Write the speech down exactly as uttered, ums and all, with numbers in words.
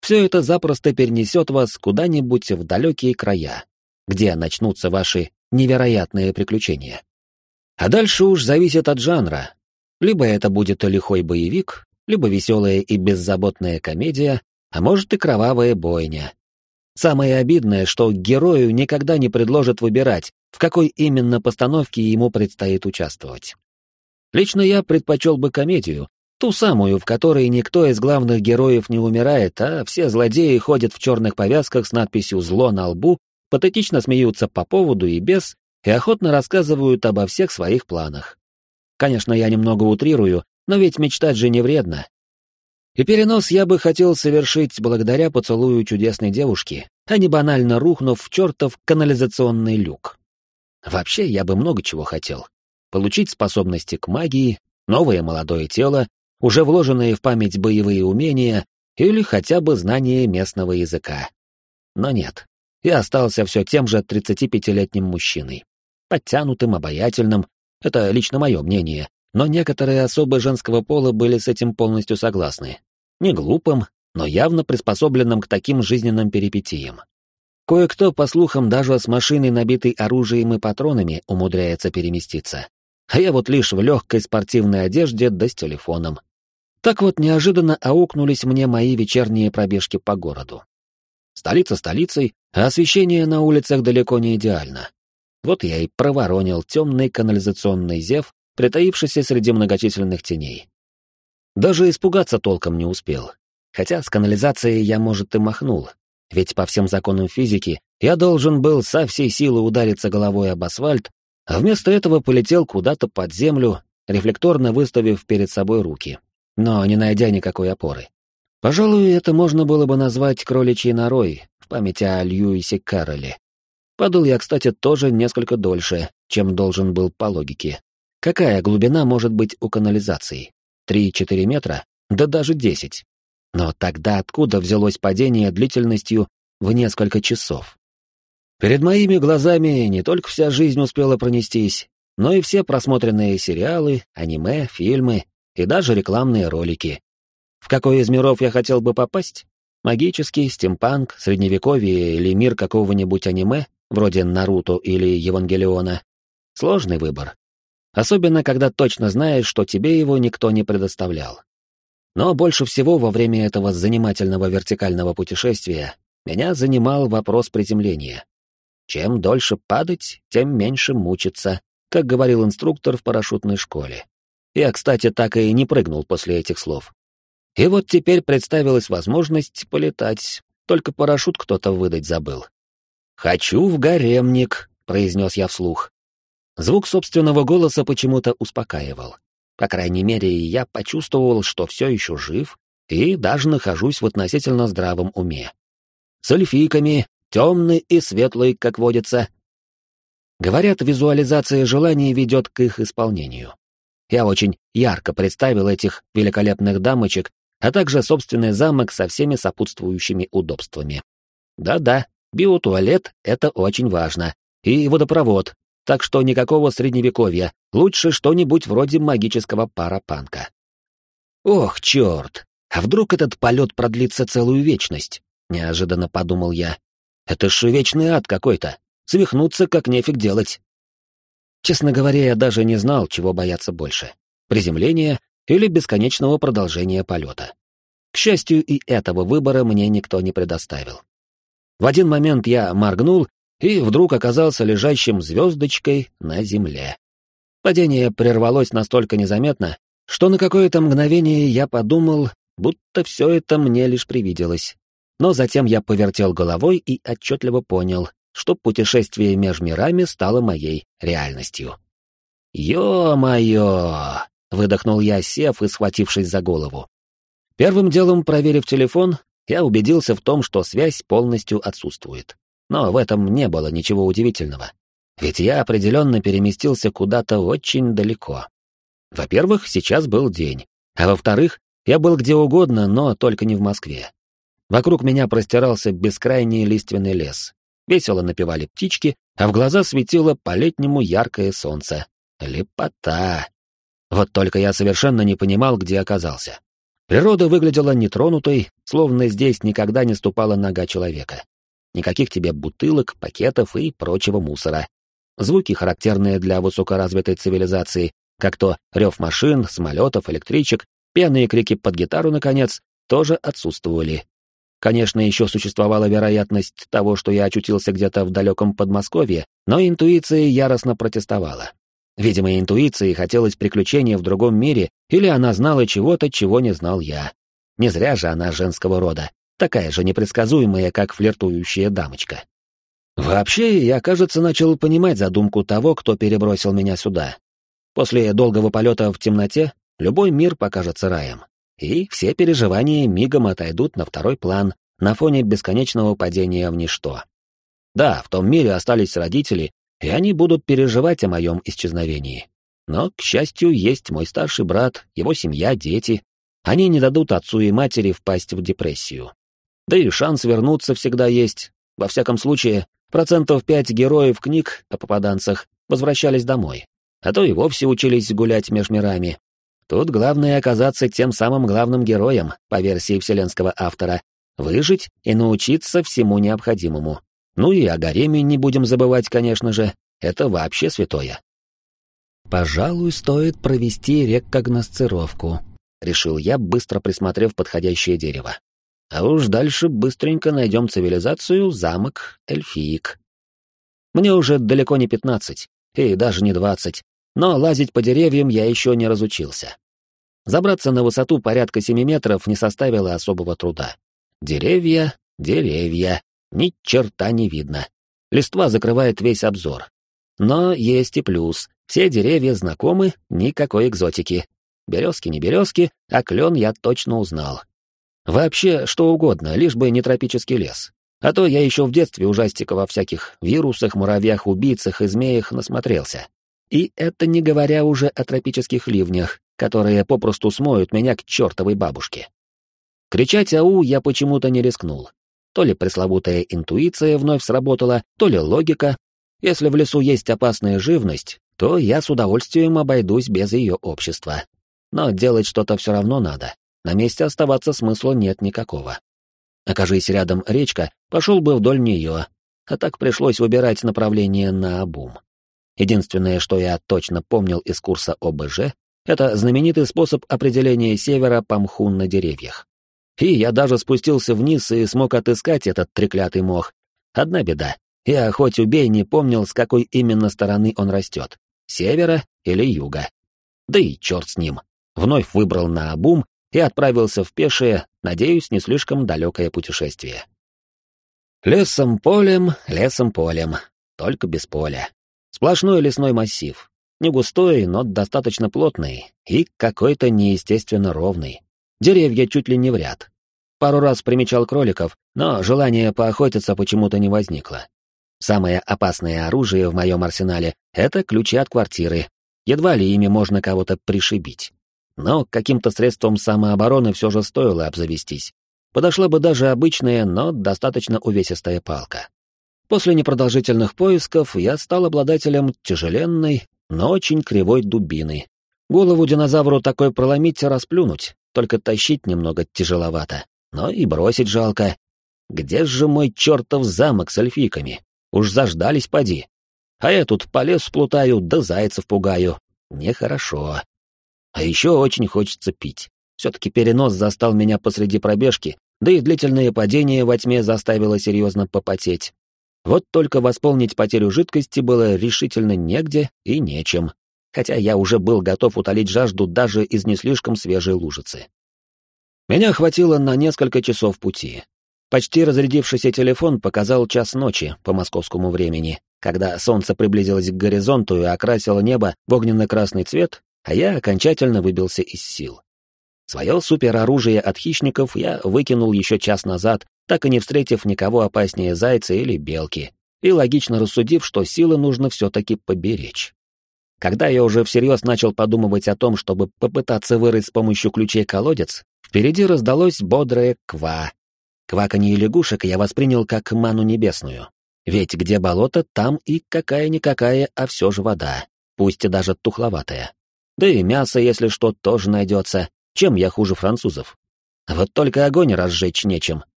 все это запросто перенесет вас куда-нибудь в далекие края, где начнутся ваши невероятные приключения. А дальше уж зависит от жанра. Либо это будет лихой боевик, либо веселая и беззаботная комедия, а может и кровавая бойня. Самое обидное, что герою никогда не предложат выбирать, в какой именно постановке ему предстоит участвовать. Лично я предпочел бы комедию, ту самую, в которой никто из главных героев не умирает, а все злодеи ходят в черных повязках с надписью «Зло» на лбу, патетично смеются по поводу и без, и охотно рассказывают обо всех своих планах. Конечно, я немного утрирую, но ведь мечтать же не вредно. И перенос я бы хотел совершить благодаря поцелую чудесной девушки, а не банально рухнув в чертов канализационный люк. Вообще, я бы много чего хотел. Получить способности к магии, новое молодое тело, уже вложенные в память боевые умения или хотя бы знание местного языка. Но нет, я остался все тем же тридцатипятилетним мужчиной. Подтянутым, обаятельным, это лично мое мнение, но некоторые особы женского пола были с этим полностью согласны. Не глупым, но явно приспособленным к таким жизненным перипетиям. Кое-кто, по слухам, даже с машиной, набитой оружием и патронами, умудряется переместиться. А я вот лишь в легкой спортивной одежде да с телефоном. Так вот неожиданно аукнулись мне мои вечерние пробежки по городу. Столица столицей, а освещение на улицах далеко не идеально. Вот я и проворонил темный канализационный зев, притаившийся среди многочисленных теней. Даже испугаться толком не успел. Хотя с канализацией я, может, и махнул, ведь по всем законам физики я должен был со всей силы удариться головой об асфальт, а вместо этого полетел куда-то под землю, рефлекторно выставив перед собой руки, но не найдя никакой опоры. Пожалуй, это можно было бы назвать кроличьей норой в память о Льюисе Кэрролле. Падал я, кстати, тоже несколько дольше, чем должен был по логике. Какая глубина может быть у канализации? Три-четыре метра? Да даже десять. Но тогда откуда взялось падение длительностью в несколько часов? Перед моими глазами не только вся жизнь успела пронестись, но и все просмотренные сериалы, аниме, фильмы и даже рекламные ролики. В какой из миров я хотел бы попасть? Магический, стимпанк, средневековье или мир какого-нибудь аниме, вроде Наруто или Евангелиона? Сложный выбор. Особенно, когда точно знаешь, что тебе его никто не предоставлял. Но больше всего во время этого занимательного вертикального путешествия меня занимал вопрос приземления. Чем дольше падать, тем меньше мучиться, как говорил инструктор в парашютной школе. Я, кстати, так и не прыгнул после этих слов. И вот теперь представилась возможность полетать, только парашют кто-то выдать забыл. «Хочу в гаремник», — произнес я вслух. Звук собственного голоса почему-то успокаивал. По крайней мере, я почувствовал, что все еще жив и даже нахожусь в относительно здравом уме. С эльфийками, темный и светлый, как водится. Говорят, визуализация желаний ведет к их исполнению. Я очень ярко представил этих великолепных дамочек, а также собственный замок со всеми сопутствующими удобствами. Да-да, биотуалет — это очень важно. И водопровод. Так что никакого средневековья, лучше что-нибудь вроде магического парапанка. Ох, черт, а вдруг этот полет продлится целую вечность? Неожиданно подумал я. Это ж вечный ад какой-то, свихнуться как нефиг делать. Честно говоря, я даже не знал, чего бояться больше. Приземления или бесконечного продолжения полета. К счастью, и этого выбора мне никто не предоставил. В один момент я моргнул, и вдруг оказался лежащим звездочкой на земле. Падение прервалось настолько незаметно, что на какое-то мгновение я подумал, будто все это мне лишь привиделось. Но затем я повертел головой и отчетливо понял, что путешествие меж мирами стало моей реальностью. «Ё-моё!» — выдохнул я, сев и схватившись за голову. Первым делом, проверив телефон, я убедился в том, что связь полностью отсутствует. Но в этом не было ничего удивительного, ведь я определенно переместился куда-то очень далеко. Во-первых, сейчас был день, а во-вторых, я был где угодно, но только не в Москве. Вокруг меня простирался бескрайний лиственный лес. Весело напевали птички, а в глаза светило по-летнему яркое солнце. Лепота! Вот только я совершенно не понимал, где оказался. Природа выглядела нетронутой, словно здесь никогда не ступала нога человека. Никаких тебе бутылок, пакетов и прочего мусора. Звуки, характерные для высокоразвитой цивилизации, как то рев машин, самолетов, электричек, пьяные крики под гитару, наконец, тоже отсутствовали. Конечно, еще существовала вероятность того, что я очутился где-то в далеком Подмосковье, но интуиция яростно протестовала. Видимо, интуиции хотелось приключения в другом мире, или она знала чего-то, чего не знал я. Не зря же она женского рода, такая же непредсказуемая, как флиртующая дамочка. Вообще, я, кажется, начал понимать задумку того, кто перебросил меня сюда. После долгого полета в темноте любой мир покажется раем, и все переживания мигом отойдут на второй план на фоне бесконечного падения в ничто. Да, в том мире остались родители, и они будут переживать о моем исчезновении. Но, к счастью, есть мой старший брат, его семья, дети. Они не дадут отцу и матери впасть в депрессию. Да и шанс вернуться всегда есть. Во всяком случае, процентов пять героев книг о попаданцах возвращались домой, а то и вовсе учились гулять меж мирами. Тут главное оказаться тем самым главным героем, по версии вселенского автора, выжить и научиться всему необходимому. Ну и о гареме не будем забывать, конечно же, это вообще святое. «Пожалуй, стоит провести рекогносцировку», — решил я, быстро присмотрев подходящее дерево. А уж дальше быстренько найдем цивилизацию, замок, эльфиек. Мне уже далеко не пятнадцать, и даже не двадцать, но лазить по деревьям я еще не разучился. Забраться на высоту порядка семи метров не составило особого труда. Деревья, деревья. Ни черта не видно. Листва закрывает весь обзор. Но есть и плюс. Все деревья знакомы, никакой экзотики. Березки не березки, а клен я точно узнал. Вообще, что угодно, лишь бы не тропический лес. А то я еще в детстве ужастиков во всяких вирусах, муравьях, убийцах и змеях насмотрелся. И это не говоря уже о тропических ливнях, которые попросту смоют меня к чертовой бабушке. Кричать «ау» я почему-то не рискнул. То ли пресловутая интуиция вновь сработала, то ли логика. Если в лесу есть опасная живность, то я с удовольствием обойдусь без ее общества. Но делать что-то все равно надо. На месте оставаться смысла нет никакого. Окажись рядом речка, пошел бы вдоль нее, а так пришлось выбирать направление наобум. Единственное, что я точно помнил из курса о бэ жэ, это знаменитый способ определения севера по мху на деревьях. И я даже спустился вниз и смог отыскать этот треклятый мох. Одна беда. Я хоть убей не помнил, с какой именно стороны он растет. Севера или юга. Да и черт с ним. Вновь выбрал наобум и отправился в пешее, надеюсь, не слишком далекое путешествие. Лесом-полем, лесом-полем. Только без поля. Сплошной лесной массив. Не густой, но достаточно плотный и какой-то неестественно ровный. Деревья чуть ли не в ряд. Пару раз примечал кроликов, но желания поохотиться почему-то не возникло. Самое опасное оружие в моем арсенале — это ключи от квартиры. Едва ли ими можно кого-то пришибить. Но каким-то средством самообороны все же стоило обзавестись. Подошла бы даже обычная, но достаточно увесистая палка. После непродолжительных поисков я стал обладателем тяжеленной, но очень кривой дубины. Голову динозавру такой проломить и расплюнуть, только тащить немного тяжеловато, но и бросить жалко. Где же мой чертов замок с эльфийками? Уж заждались поди. А я тут по лесу плутаю, да зайцев пугаю. Нехорошо. А еще очень хочется пить. Все-таки перенос застал меня посреди пробежки, да и длительное падение во тьме заставило серьезно попотеть. Вот только восполнить потерю жидкости было решительно негде и нечем, хотя я уже был готов утолить жажду даже из не слишком свежей лужицы. Меня хватило на несколько часов пути. Почти разрядившийся телефон показал час ночи по московскому времени, когда солнце приблизилось к горизонту и окрасило небо в огненно-красный цвет, а я окончательно выбился из сил. Свое супероружие от хищников я выкинул еще час назад, так и не встретив никого опаснее зайца или белки, и логично рассудив, что силы нужно все-таки поберечь. Когда я уже всерьез начал подумывать о том, чтобы попытаться вырыть с помощью ключей колодец, впереди раздалось бодрое «ква». Кваканье лягушек я воспринял как ману небесную. Ведь где болото, там и какая-никакая, а все же вода, пусть и даже тухловатая. Да и мясо, если что, тоже найдется. Чем я хуже французов? Вот только огонь разжечь нечем.